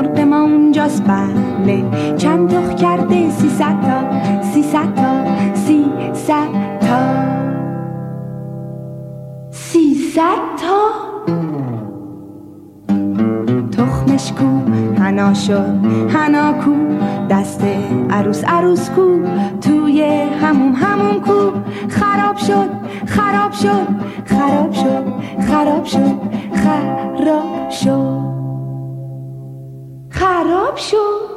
مرغ ما اونجاست بله، چند تخم کرده 300 تا 300 تا 300 تا 300 تا. تخمش کو حنا شد حنا کو، دست عروس عروس کو، توی هموم کو، خراب شد خراب شد خراب شد خراب شد خراب شد خراب شد.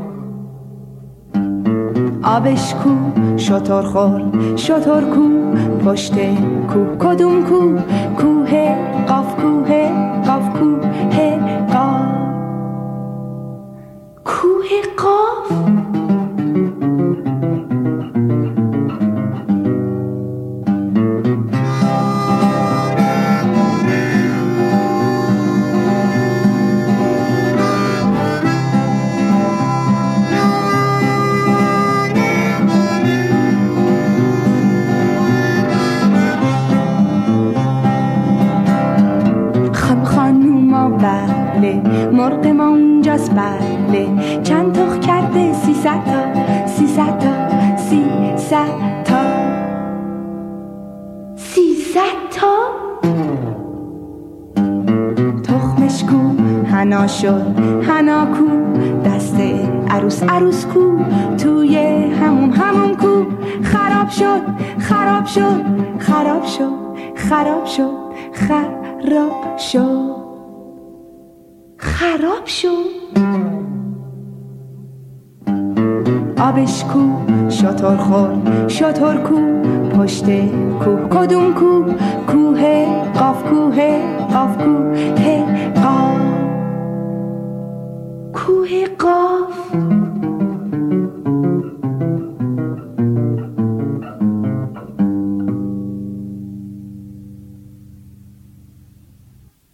آبش کو شتر خور شتر کو، پشت کو کدوم کو، کوه قاف کوه قاف کوه قاف کوه قاف. مرغ ما اونجاست بله، چند تخم کرده 300 تا 300 تا 300 تا 300 تا. تخمش کو حنا شد حنا کو، دست عروس عروس کو، توی هموم کو، خراب شد خراب شد خراب شد خراب شد خراب شد خراب شد. آبش کو شتر خور شتر کو، پشت کوه کدوم کو، کوه قاف کوه قاف کوه